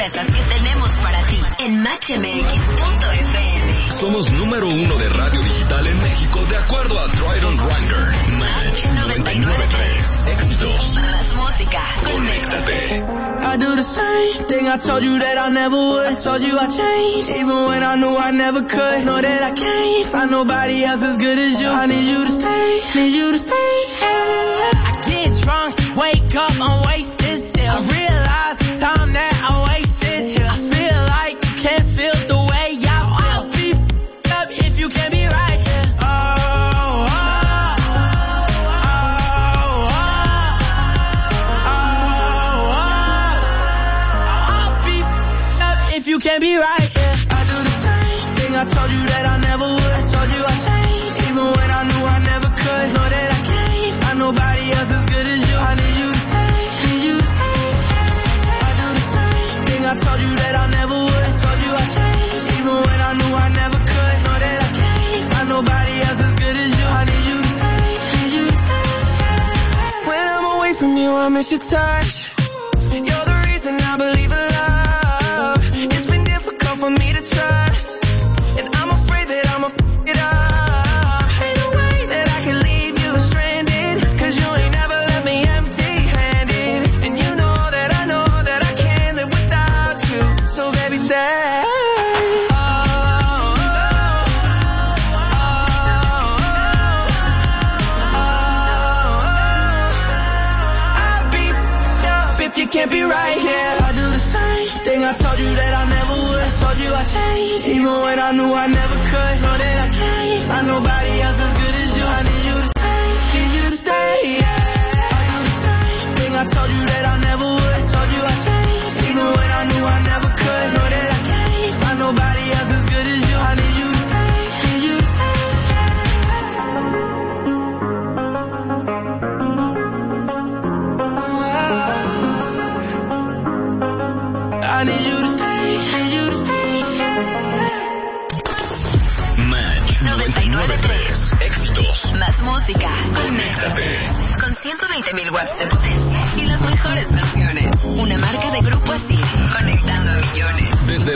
sorpresas que tenemos para ti en matchmx.fm. Somos número 1 de radio digital en México de acuerdo a Triton Grinder. Match 99.3. Éxitos. Más música. Conéctate. I do the same thing I told you that I never would. I told you I changed, even when I knew I never could. Know that I can't find nobody else as good as you. I need you to stay, need you to stay. I get drunk, wake up, I'm wasted still. I realize the time that I wasted here. I feel like you can't feel the way I feel. I'll be up if you can't be right here. You can't be right, yeah. I do the same thing I told you that I never would. I told you I changed, even when I knew I never could. Know that I can't find nobody else as good as you. I need you to stay, need you to stay. I do the same thing I told you that I never would. I told you I changed, even when I knew I never could. Know that I can't find nobody else as good as you. I need you to stay, need you to stay. When I'm away from you, I miss your touch. You're the reason I believe in love. For me to trust, and I'm afraid that I'ma f*** it up. Ain't no way that I can leave you stranded, cause you ain't never left me empty-handed. And you know that I can't live without you. So baby, stay. I'll be up if you can't be right here. I do the same thing I told you that I never would. Told you I changed, even when I knew I never could. Know that I can't find nobody else as good as you. I need you to stay, need you to stay, yeah. I do the same thing I told you that I never would. Told you I changed, even when I knew I never could. Know that I can't find nobody else as good as you. I need you to stay, need you to stay. I need you to stay, need you to stay. Match 99.3. Éxitos. Más música. Conéctate. Con 120.000 watts de potencia y las mejores canciones. Una marca de Grupo Asir. Conectando a millones. Desde